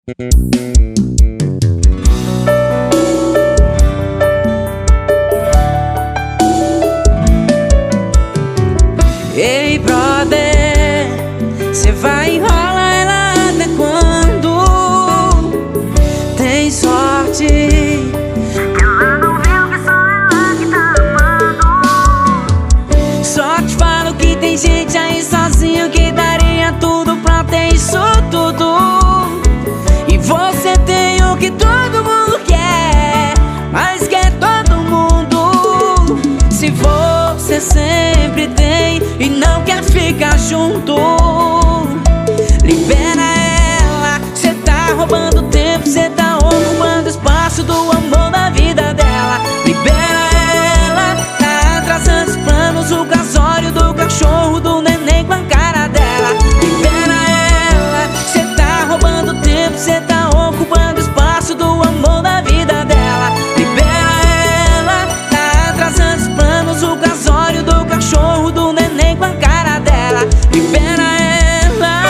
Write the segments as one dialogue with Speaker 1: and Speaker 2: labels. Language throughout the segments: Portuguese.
Speaker 1: Ei, brother, cê vai enrolar ela até quando? Tem sorte que ela não viu que só ela que tá amando. Só te falo que tem gente aí sozinho que daria tudo pra ter isso tudo. E você tem o que todo mundo quer, mas quer todo mundo. Se você sempre tem e não quer ficar junto, libera ela. Cê tá roubando tempo, cê tá ocupando espaço do amor da vida dela. Libera ela, tá atrasando os planos, o casório do cachorro, do neném com a cara dela. Libera ela, cê tá roubando tempo, cê tá ocupando espaço do amor da vida dela. Libera ela, tá atrasando os planos, o casório do cachorro, do neném com a cara dela. Libera ela,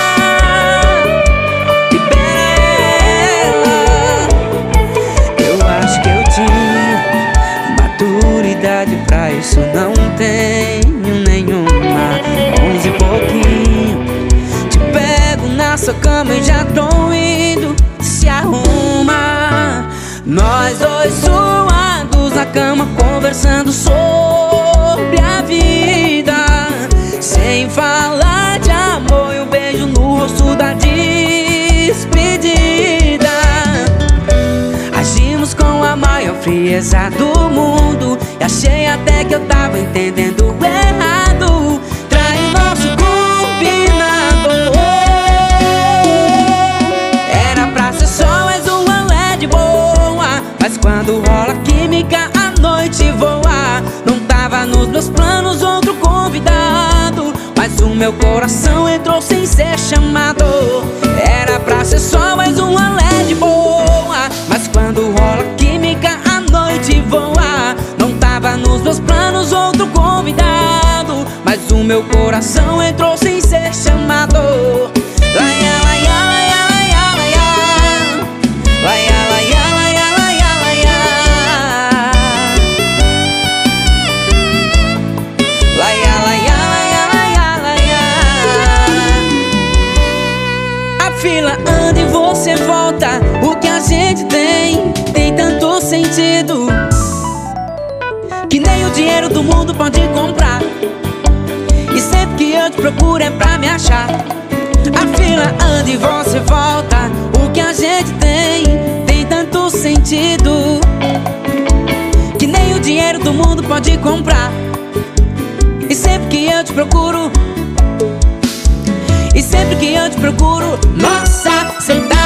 Speaker 1: libera ela. Eu acho que eu tinha maturidade pra isso, não tenho nenhuma. 11 e pouquinho, te pego na sua cama e já tô indo. Se arruma, nós dois suados na cama, conversando sobre a vida, sem falar de amor, e um beijo no rosto da despedida. Agimos com a maior frieza do mundo, e achei até que eu tava entendendo errado. Trai nosso combinado. Era pra ser só mais uma LED boa, mas quando rola química a noite voa. Não tava nos meus planos outro convidado, mas o meu coração entrou sem ser chamado. Era pra ser só mais uma LED boa, mas quando rola química a noite voa. Não tava nos meus planos outro convidado, mas o meu coração entrou sem ser chamado. Laia, laia, laia, laia, laia. Laia, laia, laia, laia, laia. Laia, laia, laia, laia, laia. A fila anda e você volta. O que a gente tem tanto sentido que nem o dinheiro do mundo pode comprar. E sempre que eu te procuro é pra me achar. A fila anda e você volta. O que a gente tem tanto sentido que nem o dinheiro do mundo pode comprar. E sempre que eu te procuro, e sempre que eu te procuro, nossa, cê tá